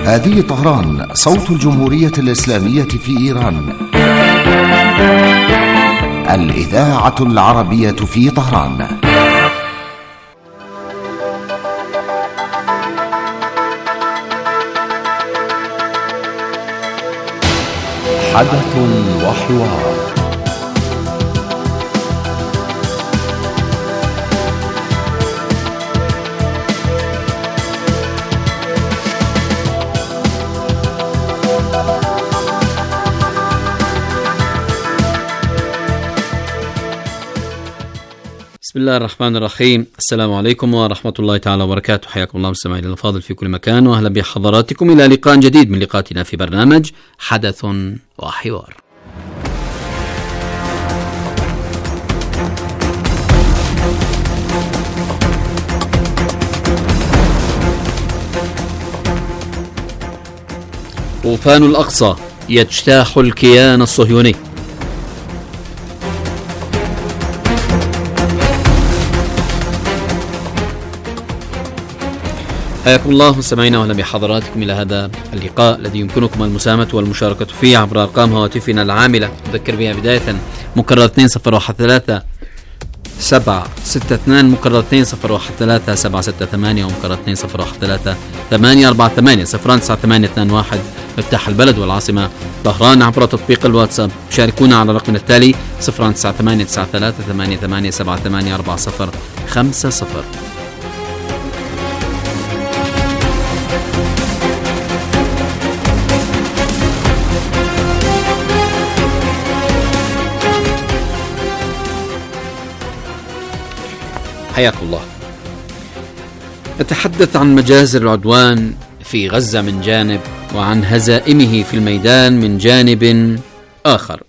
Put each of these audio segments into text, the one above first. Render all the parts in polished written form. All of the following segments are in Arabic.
هذه طهران، صوت الجمهورية الإسلامية في إيران، الإذاعة العربية في طهران. حدث وحوار. بسم الله الرحمن الرحيم. السلام عليكم ورحمة الله تعالى وبركاته. حياكم الله مستمعينا الأفاضل في كل مكان، وأهلا بحضراتكم إلى لقاء جديد من لقاءاتنا في برنامج حدث وحوار. طوفان الأقصى يجتاح الكيان الصهيوني. حياكم الله مستمعينا واهلا بحضراتكم الى هذا اللقاء الذي يمكنكم المساهمة والمشاركة فيه عبر ارقام هواتفنا العاملة. اذكر بها بداية مكرر 2013 762 مكرر 2013 768 ومكرر 2013 848 09821 مفتاح البلد والعاصمة طهران عبر تطبيق الواتساب. شاركونا على رقمنا التالي 0989388784050. حياكم الله. نتحدث عن مجازر العدوان في غزة من جانب، وعن هزائمه في الميدان من جانب آخر.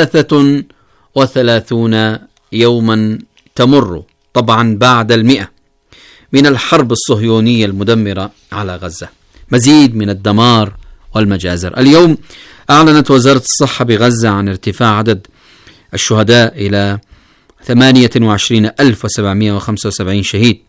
33 يوما تمر طبعا بعد 100 من الحرب الصهيونية المدمرة على غزة، مزيد من الدمار والمجازر. اليوم أعلنت وزارة الصحة بغزة عن ارتفاع عدد الشهداء إلى 28,775 شهيد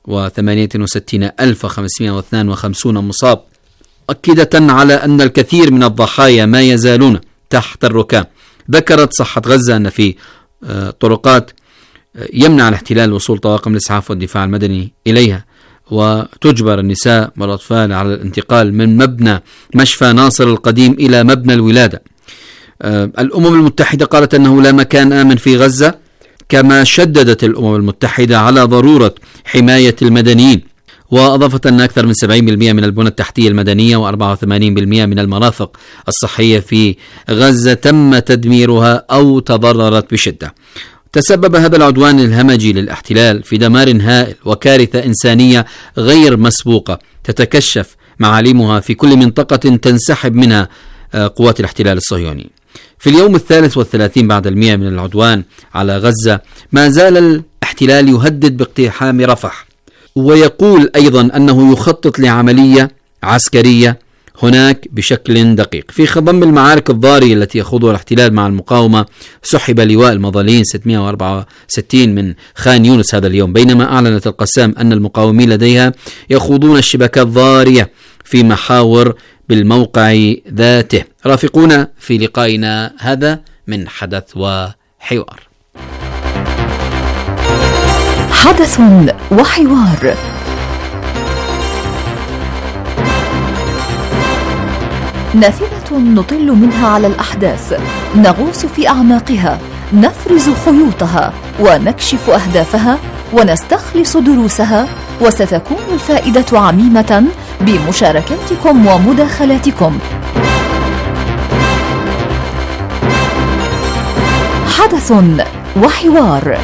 و68,552 مصاب، أكدة على أن الكثير من الضحايا ما يزالون تحت الركام. ذكرت صحة غزة أن في طرقات يمنع الاحتلال وصول طواقم الإسعاف والدفاع المدني إليها، وتجبر النساء والأطفال على الانتقال من مبنى مشفى ناصر القديم إلى مبنى الولادة. الأمم المتحدة قالت أنه لا مكان آمن في غزة، كما شددت الأمم المتحدة على ضرورة حماية المدنيين، وأضافت أن أكثر من 70% من البنى التحتية المدنية و84% من المرافق الصحية في غزة تم تدميرها أو تضررت بشدة. تسبب هذا العدوان الهمجي للاحتلال في دمار هائل وكارثة إنسانية غير مسبوقة تتكشف معالمها في كل منطقة تنسحب منها قوات الاحتلال الصهيوني. في اليوم 33 بعد 100 من العدوان على غزة، ما زال الاحتلال يهدد باقتحام رفح، ويقول أيضا أنه يخطط لعملية عسكرية هناك بشكل دقيق. في خضم المعارك الضارية التي يخوضها الاحتلال مع المقاومة، سحب لواء المظالين 664 من خان يونس هذا اليوم، بينما أعلنت القسام أن المقاومين لديها يخوضون اشتباكات ضارية في محاور بالموقع ذاته. رافقونا في لقائنا هذا من حدث وحوار. حدث وحوار. نافذة نطل منها على الأحداث، نغوص في أعماقها، نفرز خيوطها ونكشف أهدافها ونستخلص دروسها، وستكون الفائدة عميمة بمشاركاتكم ومداخلاتكم. حدث وحوار.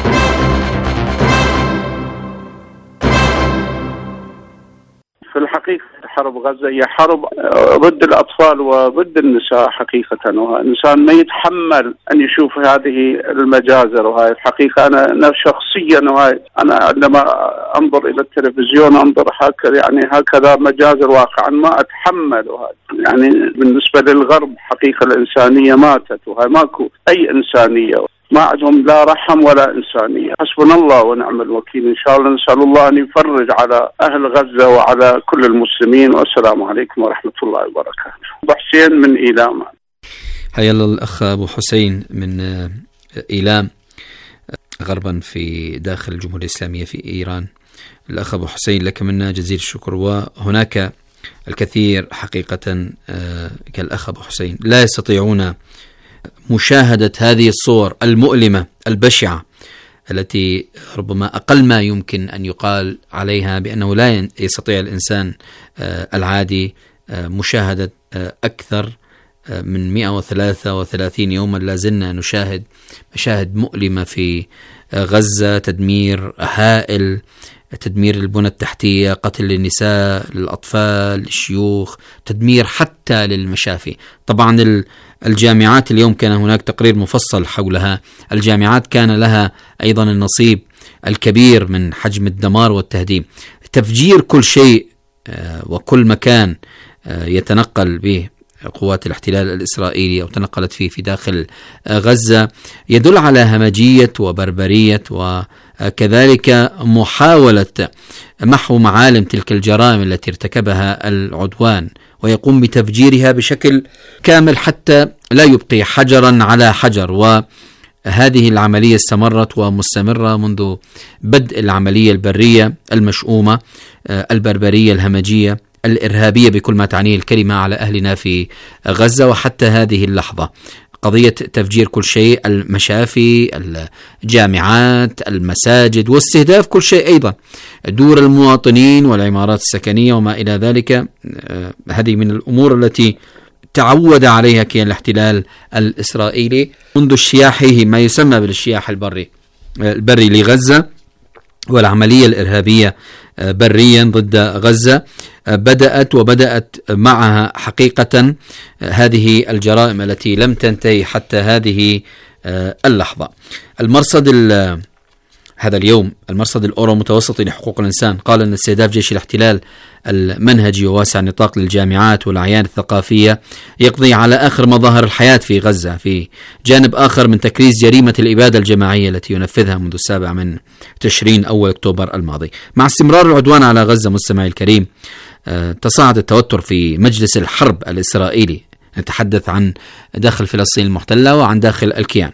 في الحقيقة حرب غزة هي حرب ضد الأطفال وضد النساء حقيقة، والإنسان ما يتحمل أن يشوف هذه المجازر. وهاي الحقيقة أنا شخصيا، أنا عندما أنظر إلى التلفزيون أنظر هكذا مجازر واقعا ما أتحمل. يعني بالنسبة للغرب حقيقة الإنسانية ماتت، وهي ماكو أي إنسانية. ما عندهم لا رحم ولا إنسانية. حسبنا الله ونعم الوكيل. إن شاء الله نسأل الله أن يفرج على أهل غزة وعلى كل المسلمين. والسلام عليكم ورحمة الله وبركاته. أبو حسين من إيلام. حيا الله الأخ أبو حسين من إيلام غربا في داخل الجمهورية الإسلامية في إيران. الأخ أبو حسين لك منا جزيل الشكر. وهناك الكثير حقيقة كالأخ أبو حسين لا يستطيعون مشاهدة هذه الصور المؤلمة البشعة التي ربما أقل ما يمكن أن يقال عليها بأنه لا يستطيع الإنسان العادي مشاهدة أكثر من 133 يوما. لازلنا نشاهد مشاهد مؤلمة في غزة، تدمير هائل، تدمير البنى التحتية، قتل للنساء، للأطفال، للشيوخ، تدمير حتى للمشافي. طبعا الجامعات اليوم كان هناك تقرير مفصل حولها. الجامعات كان لها أيضا النصيب الكبير من حجم الدمار والتهديم. تفجير كل شيء وكل مكان يتنقل به قوات الاحتلال الإسرائيلي أو تنقلت فيه في داخل غزة يدل على همجية وبربرية وكذلك محاولة محو معالم تلك الجرائم التي ارتكبها العدوان، ويقوم بتفجيرها بشكل كامل حتى لا يبقي حجرا على حجر. وهذه العملية استمرت ومستمرة منذ بدء العملية البرية المشؤومة البربرية الهمجية الإرهابية بكل ما تعنيه الكلمة على أهلنا في غزة وحتى هذه اللحظة. قضية تفجير كل شيء، المشافي، الجامعات، المساجد، واستهداف كل شيء، أيضا دور المواطنين والعمارات السكنية وما إلى ذلك. هذه من الأمور التي تعود عليها كيان الاحتلال الإسرائيلي منذ اجتياحه ما يسمى بالاجتياح البري لغزة والعملية الإرهابية بريا ضد غزة. بدأت معها حقيقة هذه الجرائم التي لم تنتهي حتى هذه اللحظة. هذا اليوم المرصد الأورو متوسطي لحقوق الإنسان قال أن استهداف جيش الاحتلال المنهجي وواسع النطاق للجامعات والأعيان الثقافية يقضي على آخر مظاهر الحياة في غزة، في جانب آخر من تكريس جريمة الإبادة الجماعية التي ينفذها منذ 7 تشرين أول أكتوبر الماضي. مع استمرار العدوان على غزة مستمعي الكريم تصاعد التوتر في مجلس الحرب الإسرائيلي. نتحدث عن داخل فلسطين المحتلة وعن داخل الكيان،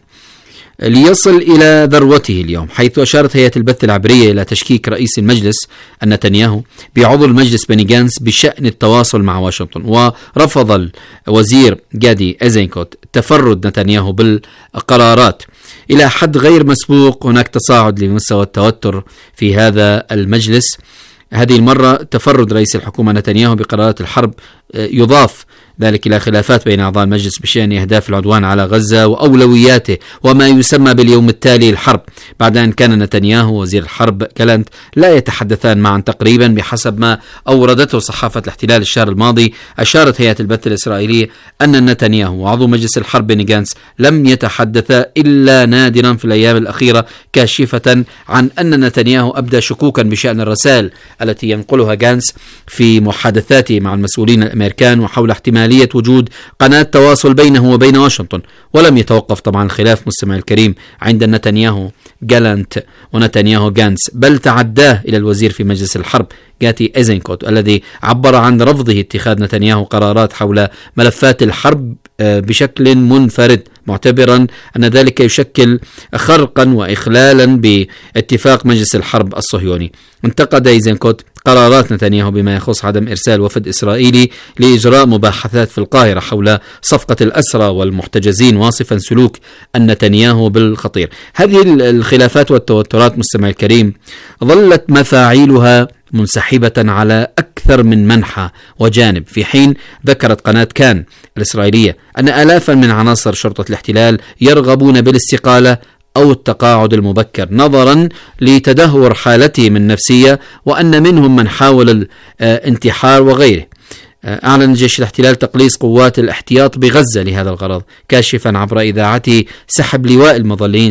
ليصل إلى ذروته اليوم، حيث أشارت هيئة البث العبرية إلى تشكيك رئيس المجلس نتنياهو بعضو المجلس بني جانس بشأن التواصل مع واشنطن. ورفض الوزير جادي إيزنكوت تفرد نتنياهو بالقرارات إلى حد غير مسبوق. هناك تصاعد لمستوى التوتر في هذا المجلس. هذه المرة تفرد رئيس الحكومة نتنياهو بقرارات الحرب يضاف ذلك إلى خلافات بين أعضاء المجلس بشأن أهداف العدوان على غزة وأولوياته وما يسمى باليوم التالي الحرب، بعد أن كان نتنياهو وزير الحرب جالانت لا يتحدثان معا تقريبا بحسب ما أوردته صحافة الاحتلال الشهر الماضي. أشارت هيئة البث الإسرائيلية أن نتنياهو وعضو مجلس الحرب بني جانس لم يتحدثا إلا نادرا في الأيام الأخيرة، كاشفة عن أن نتنياهو أبدى شكوكا بشأن الرسائل التي ينقلها جانس في محادثاته مع المسؤولين الأمريكان وحول احتمال وجود قناة تواصل بينه وبين واشنطن. ولم يتوقف طبعا الخلاف مستمع الكريم عند نتنياهو جالانت ونتنياهو جانس، بل تعداه إلى الوزير في مجلس الحرب جاتي إيزنكوت الذي عبر عن رفضه اتخاذ نتنياهو قرارات حول ملفات الحرب بشكل منفرد، معتبرا أن ذلك يشكل خرقا وإخلالا باتفاق مجلس الحرب الصهيوني. انتقد إيزنكوت قرارات نتنياهو بما يخص عدم إرسال وفد إسرائيلي لإجراء مباحثات في القاهرة حول صفقة الأسرى والمحتجزين، واصفا سلوك نتنياهو بالخطير. هذه الخلافات والتوترات مستمع الكريم ظلت مفاعيلها منسحبة على أكثر من منحى وجانب، في حين ذكرت قناة كان الإسرائيلية أن آلافا من عناصر شرطة الاحتلال يرغبون بالاستقالة أو التقاعد المبكر نظرا لتدهور حالتهم النفسية، وأن منهم من حاول الانتحار وغيره. أعلن جيش الاحتلال تقليص قوات الاحتياط بغزة لهذا الغرض، كاشفا عبر إذاعته سحب لواء المظليين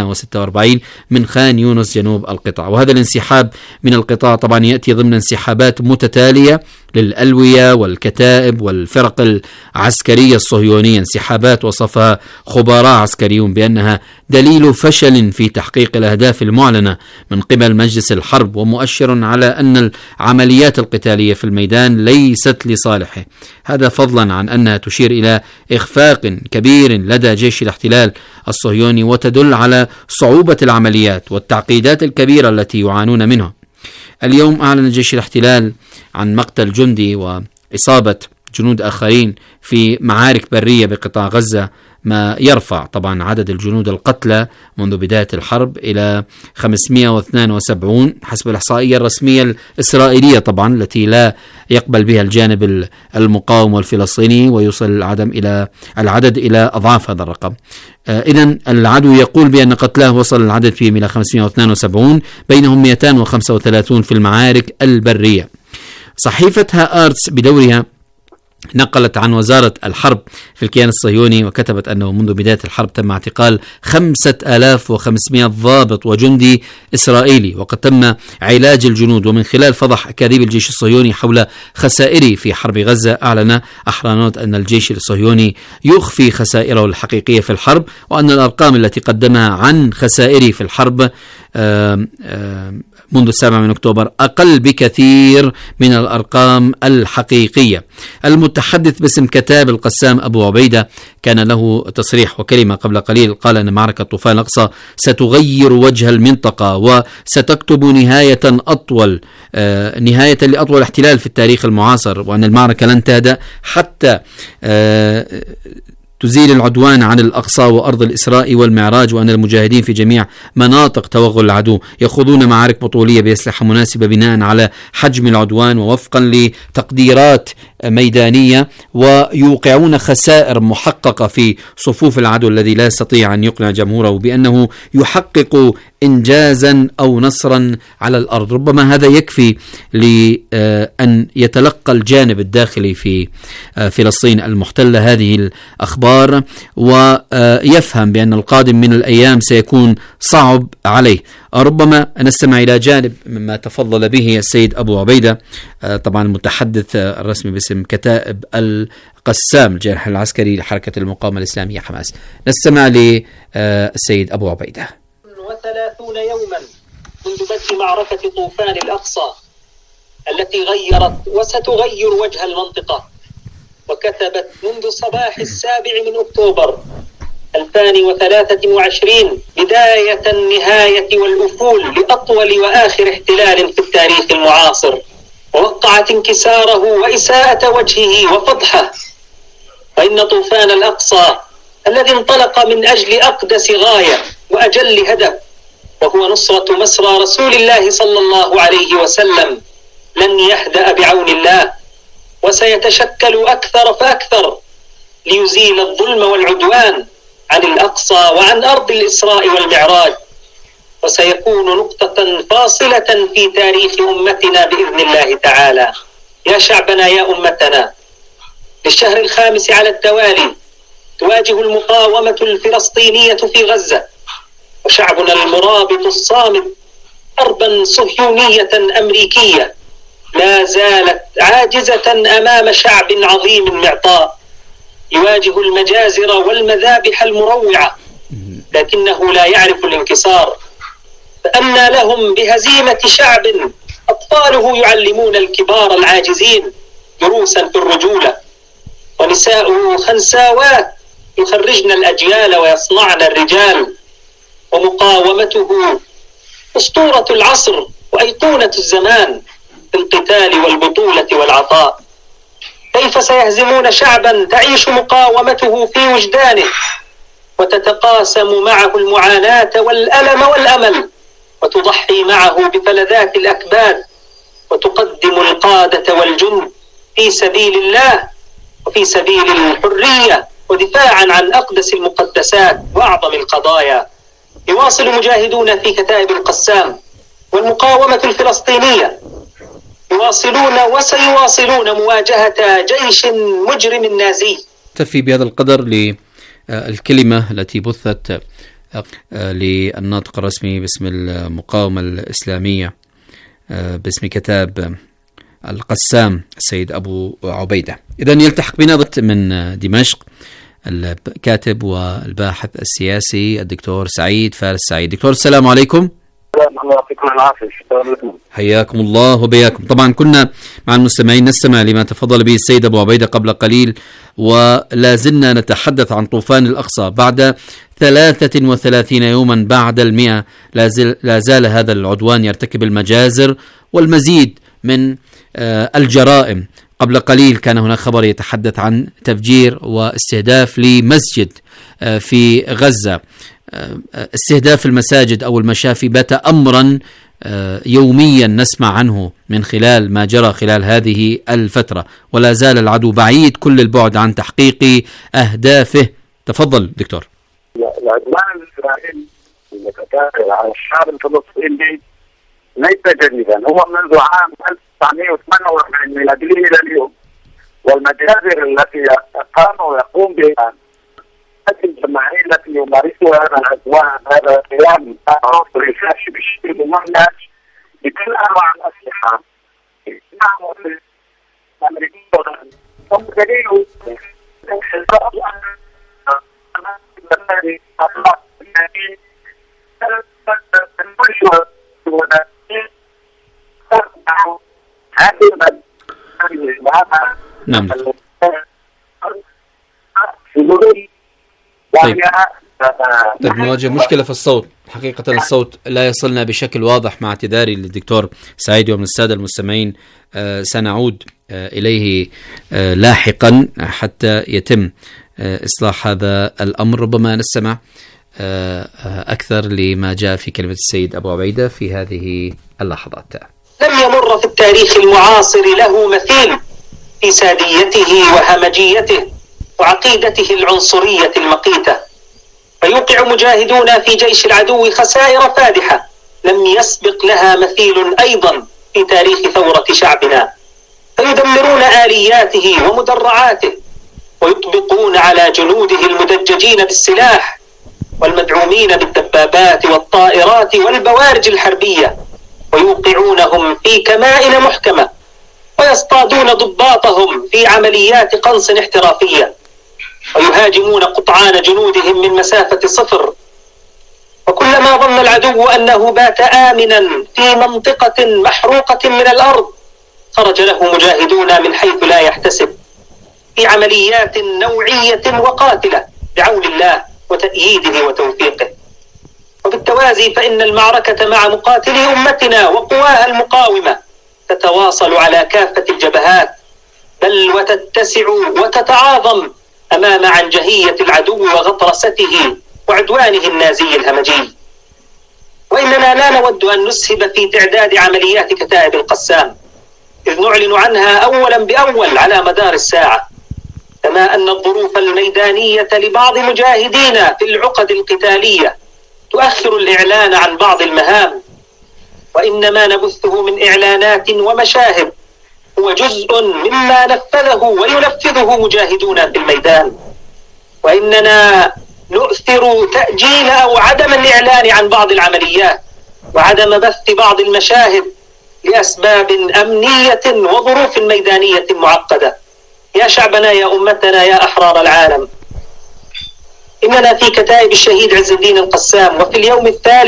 646 من خان يونس جنوب القطاع. وهذا الانسحاب من القطاع طبعا يأتي ضمن انسحابات متتالية للألوية والكتائب والفرق العسكرية الصهيونية، انسحابات وصفها خبراء عسكريون بأنها دليل فشل في تحقيق الأهداف المعلنة من قبل مجلس الحرب، ومؤشر على أن العمليات القتالية في الميدان ليست لصالحه. هذا فضلا عن أنها تشير إلى إخفاق كبير لدى جيش الاحتلال الصهيوني، وتدل على صعوبة العمليات والتعقيدات الكبيرة التي يعانون منها. اليوم أعلن جيش الاحتلال عن مقتل جندي وإصابة جنود آخرين في معارك برية بقطاع غزة، ما يرفع طبعا عدد الجنود القتلى منذ بداية الحرب إلى 572 حسب الإحصائية الرسمية الإسرائيلية طبعا، التي لا يقبل بها الجانب المقاوم والفلسطيني، ويوصل العدد إلى أضعاف هذا الرقم. إذن العدو يقول بأن قتلاه وصل العدد فيهم إلى 572، بينهم 235 في المعارك البرية. صحيفة هآرتس بدورها نقلت عن وزارة الحرب في الكيان الصهيوني وكتبت أنه منذ بداية الحرب تم اعتقال 5500 ضابط وجندي إسرائيلي، وقد تم علاج الجنود. ومن خلال فضح أكاذيب الجيش الصهيوني حول خسائره في حرب غزة، أعلن أحرنوت أن الجيش الصهيوني يخفي خسائره الحقيقية في الحرب، وأن الأرقام التي قدمها عن خسائره في الحرب منذ 7 أكتوبر أقل بكثير من الأرقام الحقيقية. المتحدث باسم كتاب القسام أبو عبيدة كان له تصريح وكلمة قبل قليل، قال أن معركة طوفان الأقصى ستغير وجه المنطقة وستكتب نهاية لأطول احتلال في التاريخ المعاصر، وأن المعركة لن تهدأ حتى تزيل العدوان عن الأقصى وأرض الإسراء والمعراج، وأن المجاهدين في جميع مناطق توغل العدو يخوضون معارك بطولية بأسلحة مناسبة بناء على حجم العدوان ووفقا لتقديرات ميدانية، ويوقعون خسائر محققة في صفوف العدو الذي لا يستطيع أن يقنع جمهوره بأنه يحقق إنجازا أو نصرا على الأرض. ربما هذا يكفي لأن يتلقى الجانب الداخلي في فلسطين المحتلة هذه الأخبار، ويفهم بأن القادم من الأيام سيكون صعب عليه. ربما نستمع إلى جانب مما تفضل به السيد أبو عبيدة، طبعا المتحدث الرسمي باسم كتائب القسام الجناح العسكري لحركة المقاومة الإسلامية حماس. نستمع للسيد أبو عبيدة. 30 يوما منذ بدء معركة طوفان الأقصى التي غيرت وستغير وجه المنطقة، وكتبت منذ صباح 7 أكتوبر 2023 بداية النهاية والأفول لأطول وآخر احتلال في التاريخ المعاصر، ووقعت انكساره وإساءة وجهه وفضحه. وإن طوفان الأقصى الذي انطلق من أجل أقدس غاية وأجل هدف، وهو نصرة مسرى رسول الله صلى الله عليه وسلم، لن يهدأ بعون الله، وسيتشكل أكثر فأكثر ليزيل الظلم والعدوان عن الأقصى وعن أرض الإسراء والمعراج، وسيكون نقطة فاصلة في تاريخ أمتنا بإذن الله تعالى. يا شعبنا يا أمتنا، للشهر الخامس على التوالي تواجه المقاومة الفلسطينية في غزة وشعبنا المرابط الصامد حربا صهيونية أمريكية لا زالت عاجزة أمام شعب عظيم معطاء يواجه المجازر والمذابح المروعة، لكنه لا يعرف الانكسار. فأنى لهم بهزيمة شعب أطفاله يعلمون الكبار العاجزين دروسا في الرجولة، ونساؤه خنساوات يخرجن الأجيال ويصنعن الرجال، ومقاومته أسطورة العصر وأيقونة الزمان في القتال والبطولة والعطاء. كيف سيهزمون شعبا تعيش مقاومته في وجدانه وتتقاسم معه المعاناة والألم والأمل، وتضحي معه بفلذات الأكباد، وتقدم القادة والجند في سبيل الله وفي سبيل الحرية ودفاعا عن أقدس المقدسات وأعظم القضايا. يواصل مجاهدون في كتائب القسام والمقاومة الفلسطينية يواصلون وسيواصلون مواجهة جيش مجرم نازي. تكفي بهذا القدر للكلمة التي بثت للناطق الرسمي باسم المقاومة الإسلامية باسم كتاب القسام السيد أبو عبيدة. إذن يلتحق بنا من دمشق الكاتب والباحث السياسي الدكتور سعيد فارس سعيد. دكتور السلام عليكم. الله يعطيكم العافية. حياكم الله وبياكم. طبعا كنا مع المستمعين نستمع لما تفضل به السيد أبو عبيدة قبل قليل، ولا زلنا نتحدث عن طوفان الأقصى بعد 33 يوما بعد 100. لا زال هذا العدوان يرتكب المجازر والمزيد من الجرائم. قبل قليل كان هناك خبر يتحدث عن تفجير واستهداف لمسجد في غزة. استهداف المساجد أو المشافي بات أمرا يوميا نسمع عنه من خلال ما جرى خلال هذه الفترة، ولا زال العدو بعيد كل البعد عن تحقيق أهدافه. تفضل دكتور. العدوان الإسرائيلي المتكرر على الشعب الفلسطيني ليس جديدا، هو منذ عام 1948 ميلادي إلى اليوم، والمجازر التي يقوم بها الجماعية التي يمارسها هذا العدوان، هذا القيام بالرشاش بشكل ممنهج بكل أنواع الأسلحة الأمريكية هم دليل نعم. طيب نواجه مشكلة في الصوت، حقيقة الصوت لا يصلنا بشكل واضح، مع اعتذاري للدكتور سعيد ومن السادة المستمعين. سنعود إليه لاحقا حتى يتم إصلاح هذا الأمر. ربما نستمع أكثر لما جاء في كلمة السيد أبو عبيدة في هذه اللحظات. لم يمر في التاريخ المعاصر له مثيل في ساديته وهمجيته وعقيدته العنصرية المقيتة، فيوقع مجاهدون في جيش العدو خسائر فادحة لم يسبق لها مثيل أيضا في تاريخ ثورة شعبنا، فيدمرون آلياته ومدرعاته ويطبقون على جنوده المدججين بالسلاح والمدعومين بالدبابات والطائرات والبوارج الحربية، ويوقعونهم في كمائن محكمة ويصطادون ضباطهم في عمليات قنص احترافية، ويهاجمون قطعان جنودهم من مسافة 0. وكلما ظن العدو أنه بات آمنا في منطقة محروقة من الأرض خرج له مجاهدون من حيث لا يحتسب في عمليات نوعية وقاتلة بعون الله وتأييده وتوفيقه. وبالتوازي فإن المعركة مع مقاتلي أمتنا وقواها المقاومة تتواصل على كافة الجبهات، بل وتتسع وتتعاظم أمام عنجهية العدو وغطرسته وعدوانه النازي الهمجي. وإننا لا نود أن نسهب في تعداد عمليات كتائب القسام، إذ نعلن عنها أولا بأول على مدار الساعة، كما أن الظروف الميدانية لبعض مجاهدينا في العقد القتالية تؤخر الإعلان عن بعض المهام، وإنما نبثه من إعلانات ومشاهد هو جزء مما نفذه وينفذه مجاهدون في الميدان. وإننا نؤثر تأجيل أو عدم الإعلان عن بعض العمليات وعدم بث بعض المشاهد لأسباب أمنية وظروف ميدانية معقدة. يا شعبنا، يا أمتنا، يا أحرار العالم، إننا في كتائب الشهيد عز الدين القسام وفي اليوم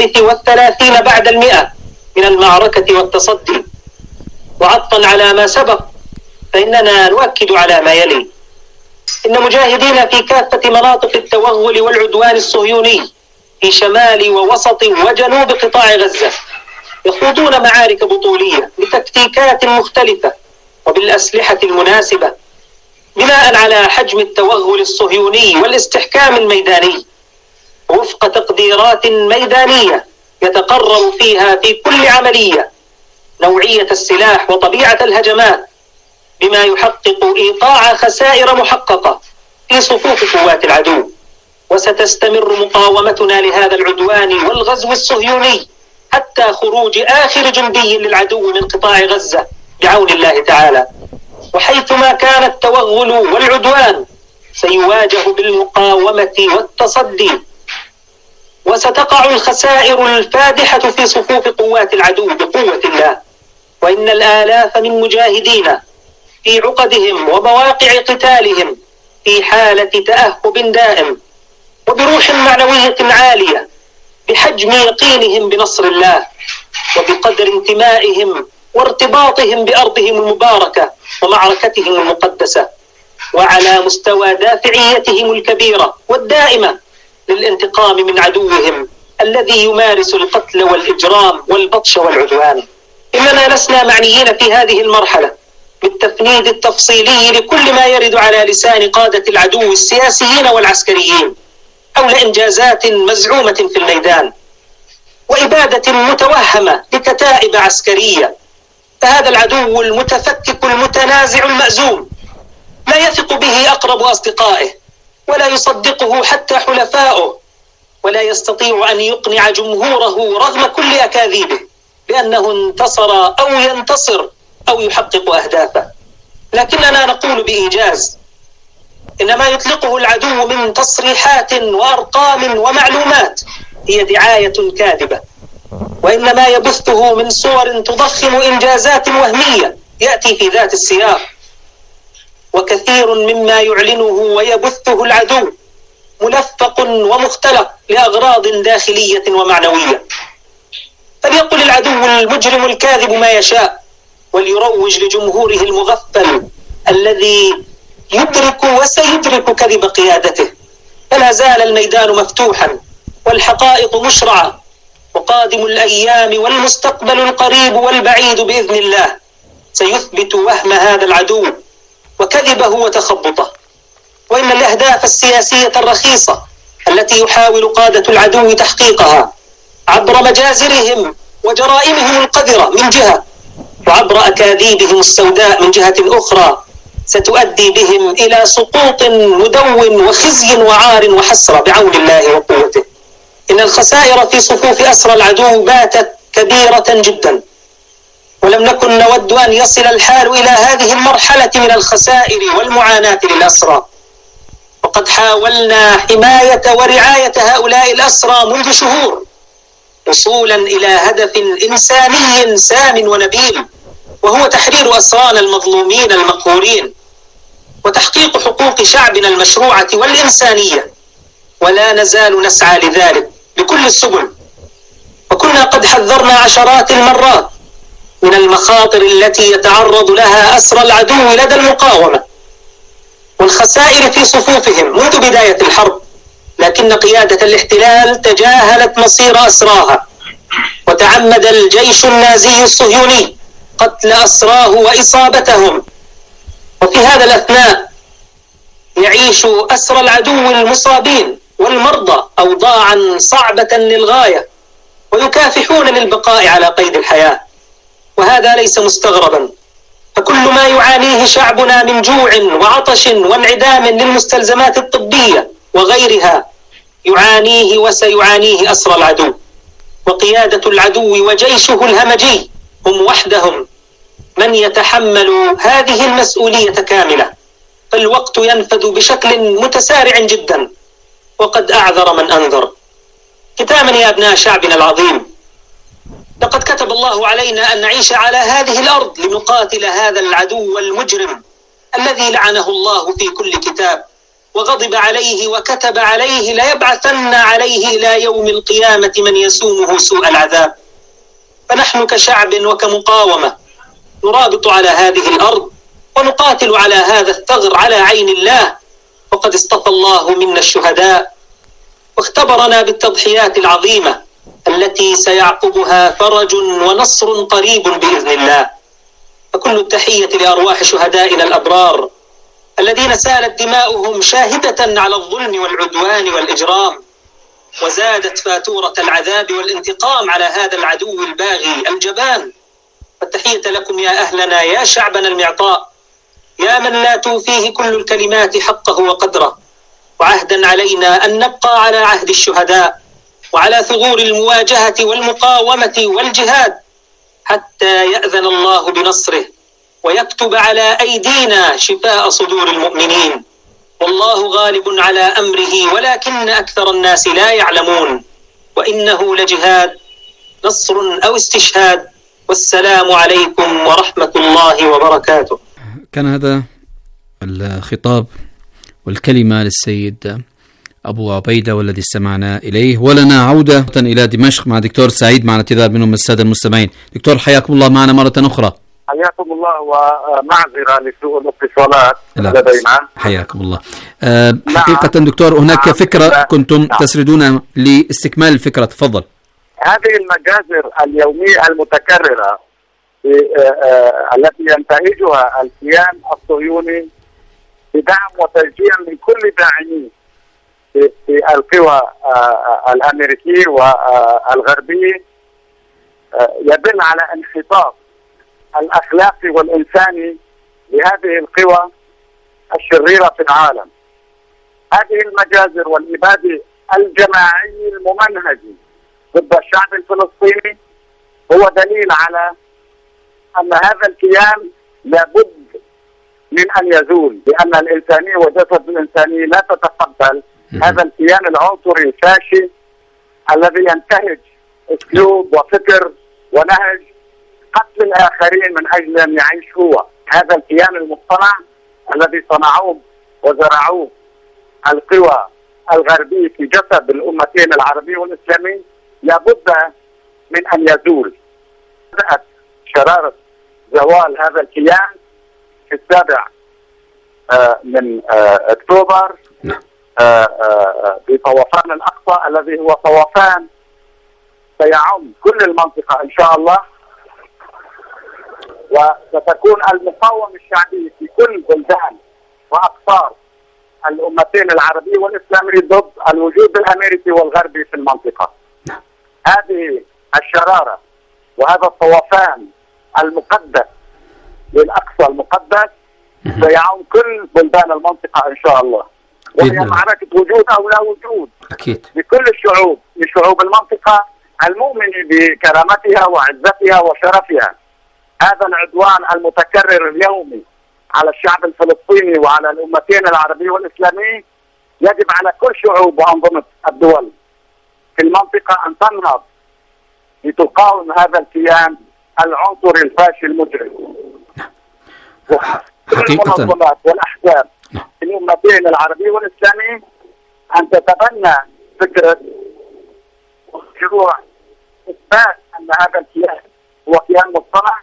33 بعد 100 من المعركة والتصدي. وعطفا على ما سبق فإننا نؤكد على ما يلي: إن مجاهدين في كافة مناطق التوغل والعدوان الصهيوني في شمال ووسط وجنوب قطاع غزة يخوضون معارك بطولية بتكتيكات مختلفة وبالأسلحة المناسبة بناء على حجم التوغل الصهيوني والاستحكام الميداني، وفق تقديرات ميدانية يتقرر فيها في كل عملية نوعية السلاح وطبيعة الهجمات، بما يحقق إيقاع خسائر محققة في صفوف قوات العدو. وستستمر مقاومتنا لهذا العدوان والغزو الصهيوني حتى خروج آخر جندي للعدو من قطاع غزة بعون الله تعالى. وحيثما كان التوغل والعدوان سيواجه بالمقاومة والتصدي، وستقع الخسائر الفادحة في صفوف قوات العدو بقوة الله. وإن الآلاف من مجاهدين في عقدهم ومواقع قتالهم في حالة تأهب دائم وبروح معنوية عالية، بحجم يقينهم بنصر الله وبقدر انتمائهم وارتباطهم بأرضهم المباركة ومعركتهم المقدسة، وعلى مستوى دافعيتهم الكبيرة والدائمة للانتقام من عدوهم الذي يمارس القتل والإجرام والبطش والعدوان. إننا لسنا معنيين في هذه المرحلة بالتفنيد التفصيلي لكل ما يرد على لسان قادة العدو السياسيين والعسكريين حول إنجازات مزعومة في الميدان وإبادة متوهمة لكتائب عسكرية. فهذا العدو المتفكك المتنازع المأزوم لا يثق به أقرب أصدقائه ولا يصدقه حتى حلفائه، ولا يستطيع أن يقنع جمهوره رغم كل أكاذيبه بأنه انتصر أو ينتصر أو يحقق أهدافه. لكننا نقول بإيجاز إن ما يطلقه العدو من تصريحات وأرقام ومعلومات هي دعاية كاذبة، وإن ما يبثه من صور تضخم إنجازات وهمية يأتي في ذات السياق. وكثير مما يعلنه ويبثه العدو ملفق ومختلق لأغراض داخلية ومعنوية. فليقل العدو المجرم الكاذب ما يشاء وليروج لجمهوره المغفل الذي يدرك وسيدرك كذب قيادته. فلا زال الميدان مفتوحا والحقائق مشرعة، وقادم الأيام والمستقبل القريب والبعيد بإذن الله سيثبت وهم هذا العدو وكذبه وتخبطه. وإن الأهداف السياسية الرخيصة التي يحاول قادة العدو تحقيقها عبر مجازرهم وجرائمهم القذرة من جهة، وعبر أكاذيبهم السوداء من جهة أخرى، ستؤدي بهم إلى سقوط مدون وخزي وعار وحسرة بعون الله وقوته. إن الخسائر في صفوف أسرى العدو باتت كبيرة جدا، ولم نكن نود أن يصل الحال إلى هذه المرحلة من الخسائر والمعاناة للأسرى. وقد حاولنا حماية ورعاية هؤلاء الأسرى منذ شهور، وصولا إلى هدف إنساني سام ونبيل، وهو تحرير أسرانا المظلومين المقهورين وتحقيق حقوق شعبنا المشروعة والإنسانية. ولا نزال نسعى لذلك بكل السبل، وكنا قد حذرنا عشرات المرات من المخاطر التي يتعرض لها أسرى العدو لدى المقاومة والخسائر في صفوفهم منذ بداية الحرب. لكن قيادة الاحتلال تجاهلت مصير أسراها، وتعمد الجيش النازي الصهيوني قتل أسراه وإصابتهم. وفي هذا الأثناء يعيش أسرى العدو المصابين والمرضى أوضاعا صعبة للغاية، ويكافحون للبقاء على قيد الحياة. وهذا ليس مستغربا، فكل ما يعانيه شعبنا من جوع وعطش وانعدام للمستلزمات الطبية وغيرها يعانيه وسيعانيه أسرى العدو. وقيادة العدو وجيشه الهمجي هم وحدهم من يتحمل هذه المسؤولية كاملة، فالوقت ينفذ بشكل متسارع جدا، وقد أعذر من أنذر. ختاما يا أبناء شعبنا العظيم، لقد كتب الله علينا أن نعيش على هذه الأرض لنقاتل هذا العدو المجرم الذي لعنه الله في كل كتاب وغضب عليه وكتب عليه ليبعثن عليه إلى يوم القيامة من يسومه سوء العذاب. فنحن كشعب وكمقاومة نرابط على هذه الأرض ونقاتل على هذا الثغر على عين الله، وقد اصطفى الله منا الشهداء واختبرنا بالتضحيات العظيمة التي سيعقبها فرج ونصر قريب بإذن الله. فكل التحية لأرواح شهدائنا الأبرار الذين سالت دماؤهم شاهدة على الظلم والعدوان والإجرام، وزادت فاتورة العذاب والانتقام على هذا العدو الباغي الجبان. والتحية لكم يا أهلنا يا شعبنا المعطاء، يا من لا توفيه كل الكلمات حقه وقدره. وعهدا علينا أن نبقى على عهد الشهداء وعلى ثغور المواجهة والمقاومة والجهاد حتى يأذن الله بنصره ويكتب على أيدينا شفاء صدور المؤمنين. والله غالب على أمره ولكن أكثر الناس لا يعلمون. وإنه لجهاد، نصر أو استشهاد والسلام عليكم ورحمة الله وبركاته. كان هذا الخطاب والكلمة للسيد أبو عبيدة والذي استمعنا إليه. ولنا عودة إلى دمشق مع دكتور سعيد، مع اعتذار منهم السادة المستمعين. دكتور حياكم الله معنا مرة أخرى. حياكم الله ومعذرة لسوء الاتصالات لدينا. حياكم الله. حقيقة دكتور هناك فكرة كنتم تسردون لاستكمال الفكرة، تفضل. هذه المجازر اليومية المتكررة التي ينتهجها الكيان الصهيوني بدعم وتشجيع من كل داعمين في القوى الأمريكي والغربي يدل على انحطاط الأخلاقي والإنساني لهذه القوى الشريرة في العالم. هذه المجازر والإبادة الجماعي الممنهجي ضد الشعب الفلسطيني هو دليل على أن هذا الكيان لابد من أن يزول، لأن الإنسانية وجسد الإنسانية لا تتقبل هذا الكيان العنصري الفاشي الذي ينتهج أسلوب وفكر ونهج قتل الآخرين من أجل أن يعيش هو. هذا الكيان المصطنع الذي صنعوه وزرعوه القوى الغربية في جسد الأمتين العربية والإسلامية لابد من أن يزول. بدأت شرارة زوال هذا الكيان في 7 من أكتوبر بطوفان الأقصى الذي هو طوفان سيعم كل المنطقة إن شاء الله، وستكون المقاومة الشعبية في كل بلدان وأقطار الأمتين العربية والإسلامية ضد الوجود الأمريكي والغربي في المنطقة. هذه الشرارة وهذا الطوفان المقدس للأقصى المقدس سيعم كل بلدان المنطقة إن شاء الله، وهي معركة وجود أو لا وجود أكيد لكل الشعوب، لشعوب المنطقة المؤمنة بكرامتها وعزتها وشرفها. هذا العدوان المتكرر اليومي على الشعب الفلسطيني وعلى الأمتين العربية والإسلامية يجب على كل شعوب وأنظمة الدول في المنطقة أن تنهض لتقاوم هذا الكيان العنصري الفاشي المجرم. كل المنظمات والأحزاب في الأمتين العربية والإسلامية أن تتبنى فكرة مشروع إثبات أن هذا الكيان هو كيان مصطنع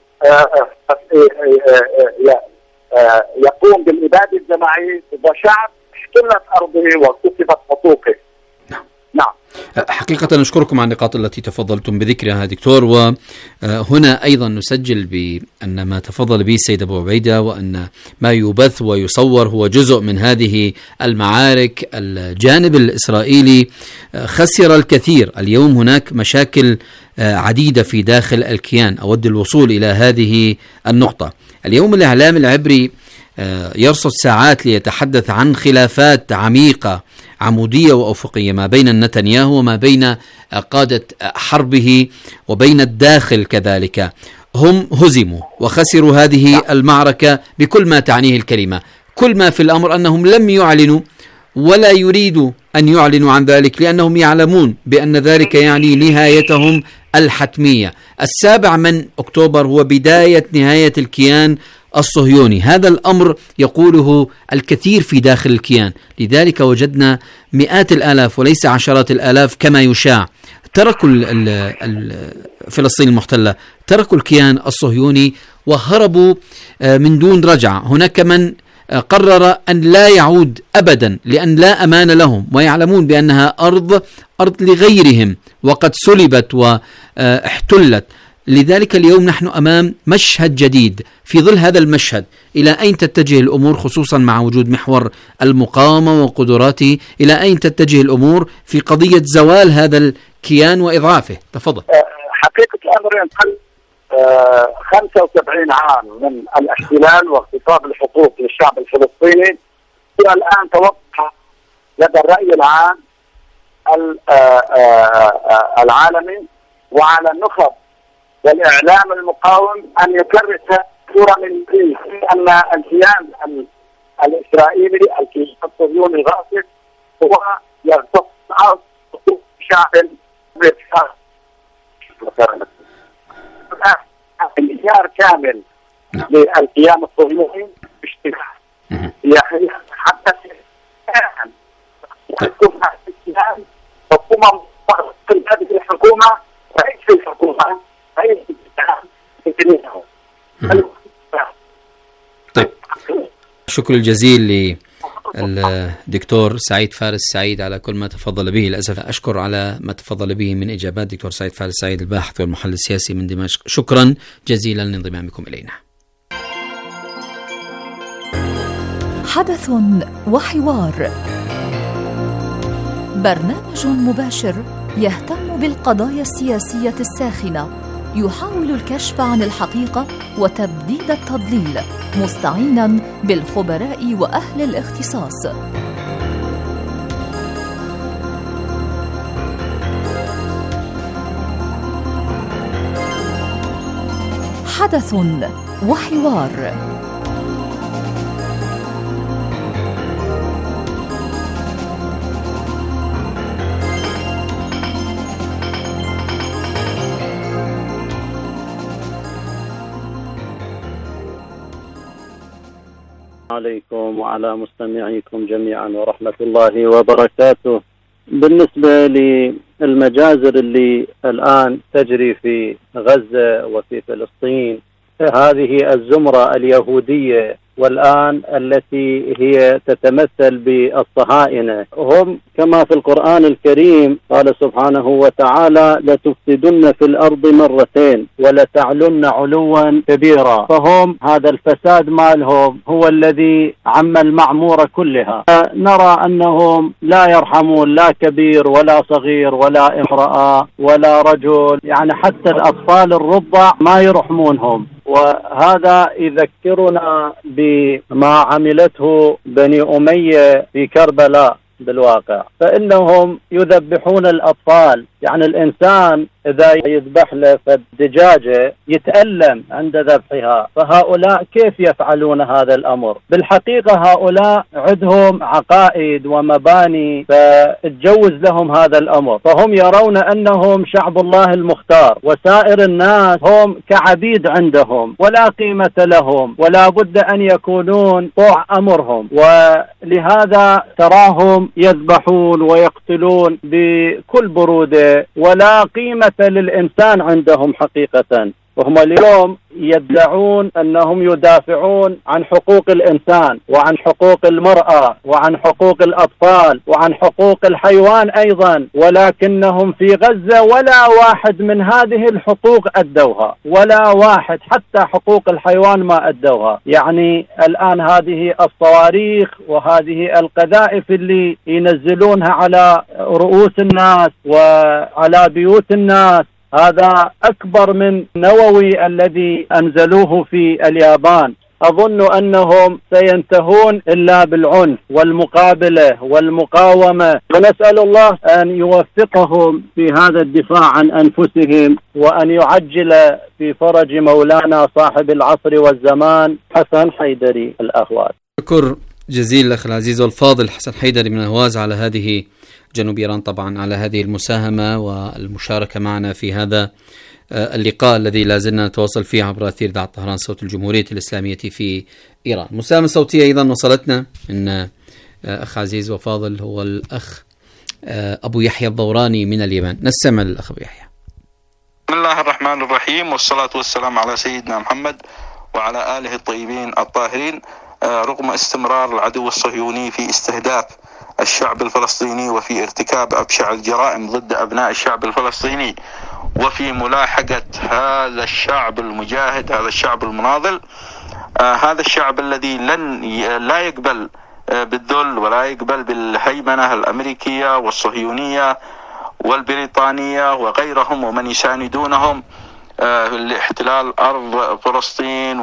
يقوم بالإبادة الجماعية ضد شعب احتلت أرضه واغتصبت حقوقه. نعم. حقيقة نشكركم على النقاط التي تفضلتم بذكرها دكتور، وهنا أيضا نسجل بأن ما تفضل به السيد أبو عبيدة وأن ما يبث ويصور هو جزء من هذه المعارك. الجانب الإسرائيلي خسر الكثير. اليوم هناك مشاكل عديدة في داخل الكيان. أود الوصول إلى هذه النقطة. اليوم الإعلام العبري يرصد ساعات ليتحدث عن خلافات عميقة عمودية وأفقية ما بين نتنياهو وما بين قادة حربه وبين الداخل كذلك. هم هزموا وخسروا هذه المعركة بكل ما تعنيه الكلمة. كل ما في الأمر أنهم لم يعلنوا ولا يريدوا أن يعلنوا عن ذلك، لأنهم يعلمون بأن ذلك يعني نهايتهم الحتمية. 7 من أكتوبر هو بداية نهاية الكيان الصهيوني. هذا الأمر يقوله الكثير في داخل الكيان، لذلك وجدنا مئات الآلاف وليس عشرات الآلاف كما يشاع تركوا فلسطين المحتلة، تركوا الكيان الصهيوني وهربوا من دون رجعة. هناك من قرر أن لا يعود أبدا لأن لا أمان لهم، ويعلمون بأنها أرض لغيرهم وقد سلبت واحتلت. لذلك اليوم نحن أمام مشهد جديد. في ظل هذا المشهد إلى أين تتجه الأمور، خصوصا مع وجود محور المقاومة وقدراته؟ إلى أين تتجه الأمور في قضية زوال هذا الكيان وإضعافه؟ تفضل. حقيقة الأمر ينقل 75 عام من الاحتلال واغتصاب الحقوق للشعب الفلسطيني، والآن توقع لدى الرأي العام العالمي وعلى النخب والإعلام المقاوم أن يكرس صورة من أن الكيان الإسرائيلي الكيان الصهيوني الغاصب هو يغتصب حقوق شعب انهيار كامل للقيام الصهيوني باجتماع. يعني حتى الحكومة حكومة هذه الحكومة رئيس الحكومة رئيس الاتحاد. طيب، الشكر الجزيل للدكتور سعيد فارس سعيد على كل ما تفضل به. للأسف أشكر على ما تفضل به من إجابات دكتور سعيد فارس سعيد الباحث والمحلل السياسي من دمشق. شكرا جزيلا لانضمامكم إلينا. حدث وحوار، برنامج مباشر يهتم بالقضايا السياسية الساخنة، يحاول الكشف عن الحقيقة وتبديد التضليل، مستعينا بالخبراء وأهل الاختصاص. حدث وحوار. عليكم وعلى مستمعيكم جميعا ورحمة الله وبركاته. بالنسبة للمجازر اللي الآن تجري في غزة وفي فلسطين، هذه الزمرة اليهودية والآن التي هي تتمثل بالصهاينة، هم كما في القرآن الكريم قال سبحانه وتعالى: لتفسدن في الأرض مرتين ولتعلن علوا كبيرا. فهم هذا الفساد مالهم هو الذي عم المعمورة كلها. نرى أنهم لا يرحمون لا كبير ولا صغير ولا امرأة ولا رجل، يعني حتى الأطفال الرضع ما يرحمونهم. وهذا يذكرنا بما عملته بني أمية في كربلاء بالواقع، فإنهم يذبحون الأطفال. يعني الإنسان إذا يذبح له فالدجاجة يتألم عند ذبحها، فهؤلاء كيف يفعلون هذا الأمر؟ بالحقيقة هؤلاء عندهم عقائد ومباني فتجوز لهم هذا الأمر، فهم يرون أنهم شعب الله المختار، وسائر الناس هم كعبيد عندهم ولا قيمة لهم، ولا بد أن يكونون طوع أمرهم. ولهذا تراهم يذبحون ويقتلون بكل برودة ولا قيمة للإنسان عندهم حقيقة. وهم اليوم يدعون أنهم يدافعون عن حقوق الإنسان وعن حقوق المرأة وعن حقوق الأطفال وعن حقوق الحيوان أيضا، ولكنهم في غزة ولا واحد من هذه الحقوق أدوها، ولا واحد، حتى حقوق الحيوان ما أدوها. يعني الآن هذه الصواريخ وهذه القذائف اللي ينزلونها على رؤوس الناس وعلى بيوت الناس، هذا أكبر من نووي الذي أنزلوه في اليابان. أظن أنهم سينتهون إلا بالعنف والمقابلة والمقاومة، ونسأل الله أن يوفقهم في هذا الدفاع عن أنفسهم، وأن يعجل في فرج مولانا صاحب العصر والزمان حسن حيدري الأهواز. شكر جزيل الأخ العزيز والفاضل حسن حيدري من الأهواز على هذه جنوب إيران، طبعا على هذه المساهمة والمشاركة معنا في هذا اللقاء الذي لازلنا نتواصل فيه عبر أثير إذاعة طهران صوت الجمهورية الإسلامية في إيران. مساهمة صوتية أيضا وصلتنا من أخ عزيز وفاضل، هو الأخ أبو يحيى الضوراني من اليمن. نستمع للأخ أبو يحيى. بسم الله الرحمن الرحيم، والصلاة والسلام على سيدنا محمد وعلى آله الطيبين الطاهرين. رغم استمرار العدو الصهيوني في استهداف الشعب الفلسطيني وفي ارتكاب أبشع الجرائم ضد أبناء الشعب الفلسطيني وفي ملاحقة هذا الشعب المجاهد، هذا الشعب المناضل، هذا الشعب الذي لا يقبل بالذل ولا يقبل بالهيمنة الأمريكية والصهيونية والبريطانية وغيرهم ومن يساندونهم لاحتلال أرض فلسطين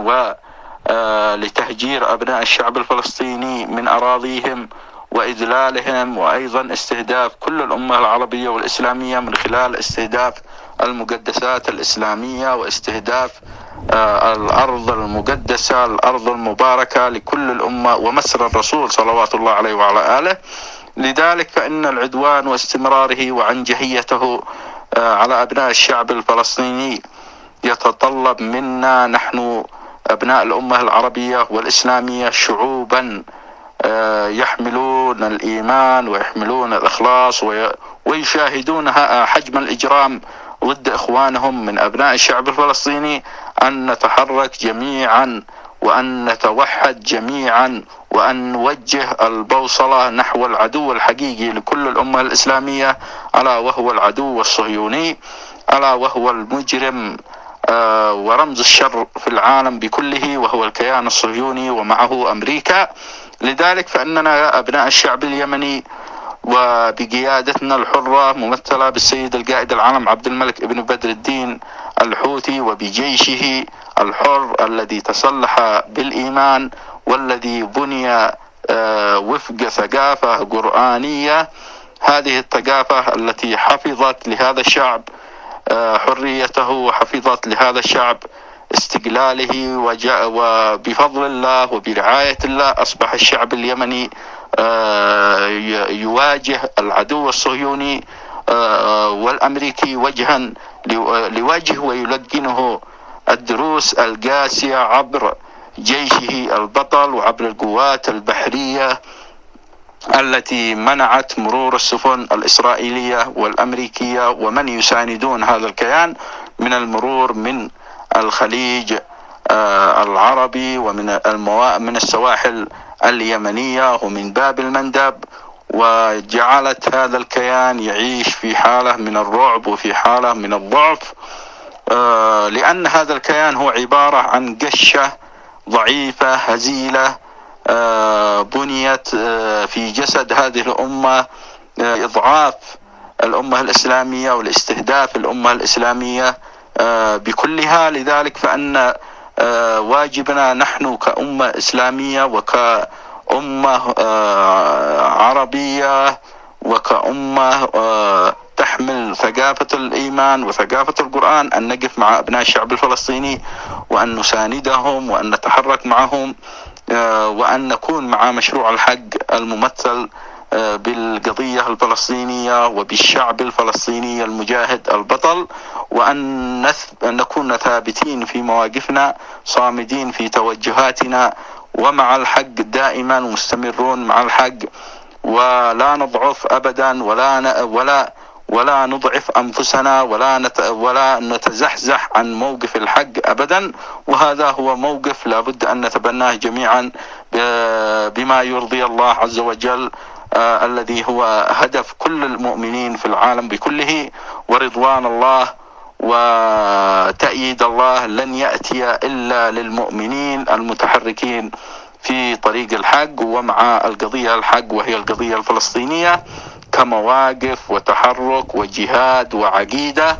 ولتهجير أبناء الشعب الفلسطيني من أراضيهم وإذلالهم، وأيضا استهداف كل الأمة العربية والإسلامية من خلال استهداف المقدسات الإسلامية واستهداف الأرض المقدسة، الأرض المباركة لكل الأمة ومسر الرسول صلوات الله عليه وعلى آله. لذلك فإن العدوان واستمراره وعنجهيته على أبناء الشعب الفلسطيني يتطلب منا نحن أبناء الأمة العربية والإسلامية شعوبا يحملون الإيمان ويحملون الإخلاص ويشاهدون حجم الإجرام ضد إخوانهم من أبناء الشعب الفلسطيني، أن نتحرك جميعا وأن نتوحد جميعا وأن نوجه البوصلة نحو العدو الحقيقي لكل الأمة الإسلامية، ألا وهو العدو الصهيوني، ألا وهو المجرم ورمز الشر في العالم بكله، وهو الكيان الصهيوني ومعه أمريكا. لذلك فإننا أبناء الشعب اليمني وبقيادتنا الحرة ممثلة بالسيد القائد العام عبد الملك ابن بدر الدين الحوثي وبجيشه الحر الذي تسلح بالإيمان والذي بني وفق ثقافة قرآنية، هذه الثقافة التي حفظت لهذا الشعب حريته وحفظت لهذا الشعب استقلاله، وبفضل الله وبرعاية الله أصبح الشعب اليمني يواجه العدو الصهيوني والأمريكي وجها لوجه، ويلقنه الدروس القاسية عبر جيشه البطل وعبر القوات البحرية التي منعت مرور السفن الإسرائيلية والأمريكية ومن يساندون هذا الكيان من المرور من الخليج العربي ومن من السواحل اليمنية ومن باب المندب، وجعلت هذا الكيان يعيش في حالة من الرعب وفي حالة من الضعف، لأن هذا الكيان هو عبارة عن قشة ضعيفة هزيلة بنيت في جسد هذه الأمة إضعاف الأمة الإسلامية والاستهداف الأمة الإسلامية بكلها. لذلك فإن واجبنا نحن كأمة إسلامية وكأمة عربية وكأمة تحمل ثقافة الإيمان وثقافة القرآن أن نقف مع أبناء الشعب الفلسطيني وأن نساندهم وأن نتحرك معهم وأن نكون مع مشروع الحق الممثل بالقضية الفلسطينية وبالشعب الفلسطيني المجاهد البطل، وأن نكون ثابتين في مواقفنا صامدين في توجهاتنا ومع الحق دائما ومستمرون مع الحق، ولا نضعف أبدا ولا نضعف أنفسنا ولا نتزحزح عن موقف الحق أبدا. وهذا هو موقف لابد أن نتبناه جميعا بما يرضي الله عز وجل الذي هو هدف كل المؤمنين في العالم بكله، ورضوان الله وتأييد الله لن يأتي إلا للمؤمنين المتحركين في طريق الحق ومع القضية الحق وهي القضية الفلسطينية كمواقف وتحرك وجهاد وعقيدة.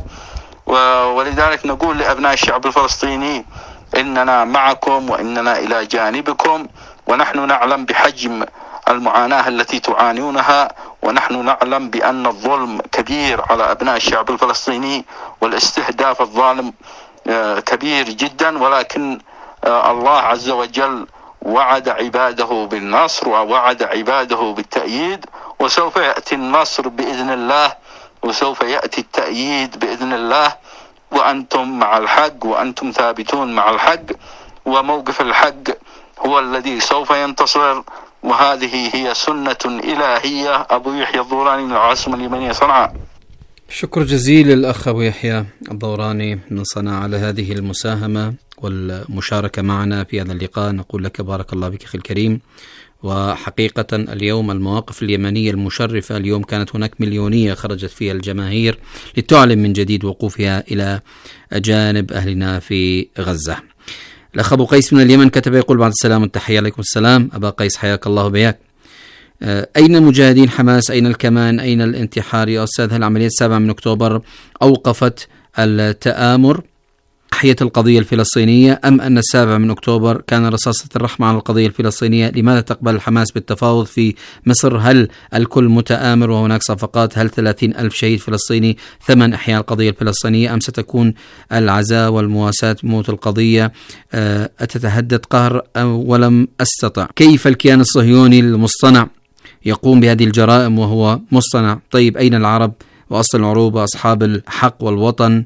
ولذلك نقول لأبناء الشعب الفلسطيني إننا معكم وإننا إلى جانبكم، ونحن نعلم بحجم المعاناة التي تعانونها، ونحن نعلم بأن الظلم كبير على أبناء الشعب الفلسطيني والاستهداف الظالم كبير جدا، ولكن الله عز وجل وعد عباده بالنصر ووعد عباده بالتأييد، وسوف يأتي النصر بإذن الله وسوف يأتي التأييد بإذن الله، وأنتم مع الحق وأنتم ثابتون مع الحق، وموقف الحق هو الذي سوف ينتصر، وهذه هي سنة إلهية. أبو يحيى الضوراني من العاصمة اليمنية صنعاء. شكر جزيل الأخ أبو يحيى الضوراني من صنعاء على هذه المساهمة والمشاركة معنا في هذا اللقاء. نقول لك بارك الله بك أخي الكريم. وحقيقة اليوم المواقف اليمنية المشرفة، اليوم كانت هناك مليونية خرجت فيها الجماهير لتعلن من جديد وقوفها إلى جانب أهلنا في غزة. الأخ أبو قيس من اليمن كتب يقول بعد السلام والتحية. عليكم السلام أبا قيس، حياك الله بياك. أين مجاهدين حماس؟ أين الكمان؟ أين الانتحار يا أستاذ؟ هل عملية 7 من أكتوبر أوقفت التآمر ناحية القضية الفلسطينية، أم أن 7 من أكتوبر كان رصاصة الرحمة على القضية الفلسطينية؟ لماذا تقبل الحماس بالتفاوض في مصر؟ هل الكل متآمر وهناك صفقات؟ هل 30,000 شهيد فلسطيني ثمن إحياء القضية الفلسطينية، أم ستكون العزاء والمواساة بموت القضية؟ أتتهدد قهر ولم أستطع. كيف الكيان الصهيوني المصطنع يقوم بهذه الجرائم وهو مصطنع؟ طيب أين العرب وأصل العروبة أصحاب الحق والوطن؟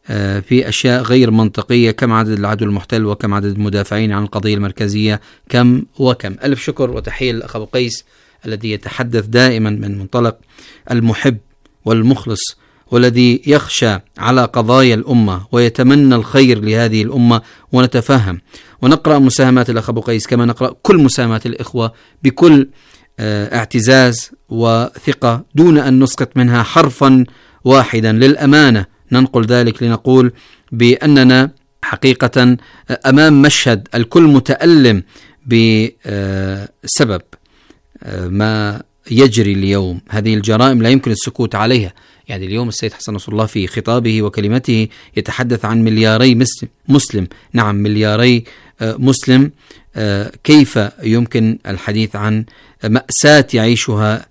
في أشياء غير منطقية، كم عدد العدو المحتل وكم عدد المدافعين عن القضية المركزية، كم وكم. ألف شكر وتحية للأخ أبو قيس الذي يتحدث دائما من منطلق المحب والمخلص، والذي يخشى على قضايا الأمة ويتمنى الخير لهذه الأمة. ونتفهم ونقرأ مساهمات الأخ أبو قيس كما نقرأ كل مساهمات الإخوة بكل اعتزاز وثقة دون أن نسقط منها حرفا واحدا. للأمانة ننقل ذلك لنقول بأننا حقيقة أمام مشهد الكل متألم بسبب ما يجري اليوم. هذه الجرائم لا يمكن السكوت عليها. يعني اليوم السيد حسن نصر الله في خطابه وكلمته يتحدث عن ملياري مسلم. نعم، ملياري مسلم. كيف يمكن الحديث عن مأساة يعيشها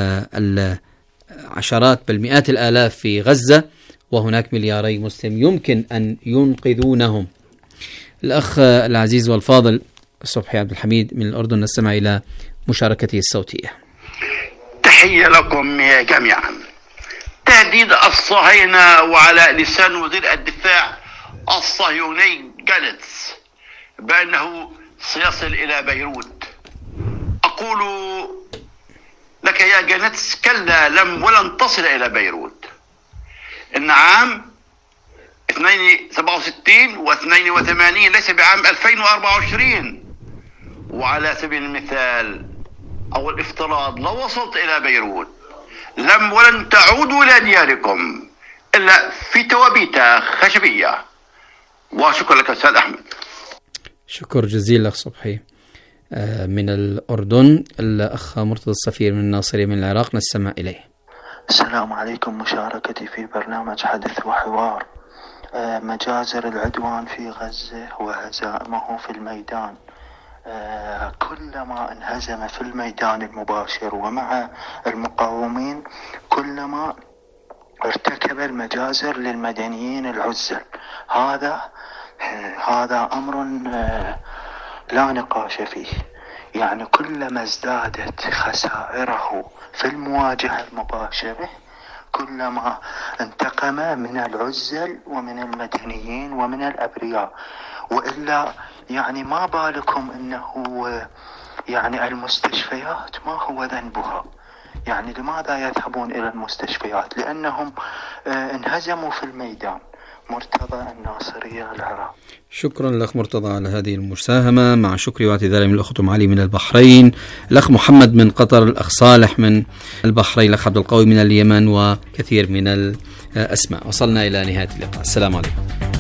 العشرات بل مئات الآلاف في غزة وهناك ملياري مسلم يمكن أن ينقذونهم؟ الأخ العزيز والفاضل صبحي عبد الحميد من الأردن، نستمع إلى مشاركته الصوتية. تحية لكم جميعا. تهديد الصهاينة وعلى لسان وزير الدفاع الصهيوني جالتس بأنه سيصل إلى بيروت. أقول لك يا جالتس كلا، ولن تصل إلى بيروت. إن عام 67 و82 ليس بعام 2024. وعلى سبيل المثال أو الافتراض لو وصلت إلى بيروت ولن تعودوا إلى دياركم إلا في توابيت خشبية. وشكرا لك أستاذ أحمد. شكر جزيل أخ صبحي. من الأردن الأخ مرتضى الصفير من الناصرية من العراق، نستمع إليه. السلام عليكم. مشاركتي في برنامج حدث وحوار. مجازر العدوان في غزة وهزائمه في الميدان. كلما انهزم في الميدان المباشر ومع المقاومين كلما ارتكب المجازر للمدنيين العزل. هذا أمر لا نقاش فيه. يعني كلما ازدادت خسائره في المواجهة المباشرة كلما انتقم من العزل ومن المدنيين ومن الأبرياء. وإلا يعني ما بالكم أنه يعني المستشفيات ما هو ذنبها؟ يعني لماذا يذهبون إلى المستشفيات؟ لأنهم انهزموا في الميدان. مرتضى الناصرية العراق. شكرا لأخ مرتضى على هذه المساهمة، مع شكري واعتذاري من الأخت علي من البحرين، الأخ محمد من قطر، الأخ صالح من البحرين، الأخ عبد القوي من اليمن، وكثير من الأسماء. وصلنا إلى نهاية اللقاء. السلام عليكم.